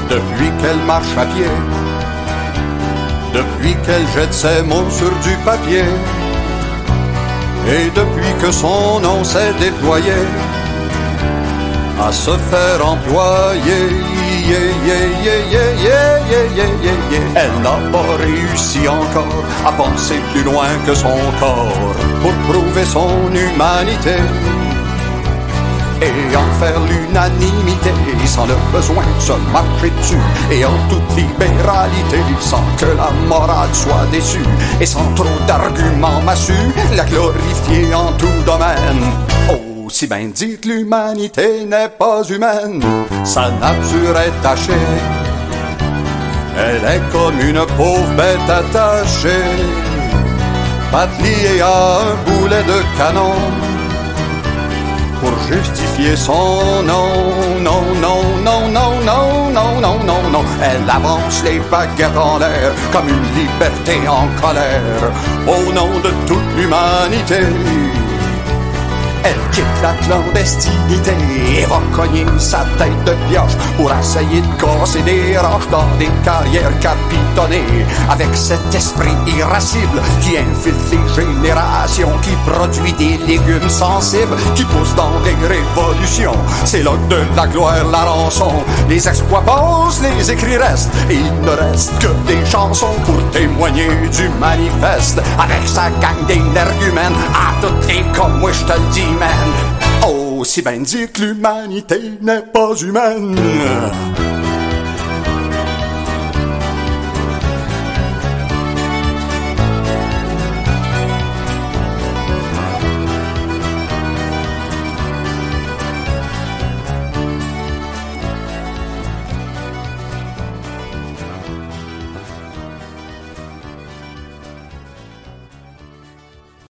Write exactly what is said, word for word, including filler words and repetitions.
depuis qu'elle marche à pied, depuis qu'elle jette ses mots sur du papier, et depuis que son nom s'est déployé à se faire employer, yeah, yeah, yeah, yeah, yeah, yeah, yeah, yeah, yeah. Elle n'a pas réussi encore à penser plus loin que son corps pour prouver son humanité et en faire l'unanimité, sans le besoin de se marcher dessus, et en toute libéralité, sans que la morale soit déçue, et sans trop d'arguments massus, la glorifier en tout domaine. Oh, si bien dit que l'humanité n'est pas humaine, sa nature est tachée, elle est comme une pauvre bête attachée, liée à un boulet de canon, pour justifier son nom. Non, non, non, non, non, non, non, non, non. Elle avance les baguettes en l'air comme une liberté en colère, au nom de toute l'humanité. Elle quitte la clandestinité et va cogner sa tête de pioche pour essayer de casser des roches dans des carrières capitonnées, avec cet esprit irascible qui infiltre les générations, qui produit des légumes sensibles, qui pousse dans des révolutions. C'est là que de la gloire la rançon, les exploits passent, les écrits restent, et il ne reste que des chansons pour témoigner du manifeste, avec sa gang d'énergumènes à toutes les comme moi je te le dis. Oh, si bien dire que l'humanité n'est pas humaine.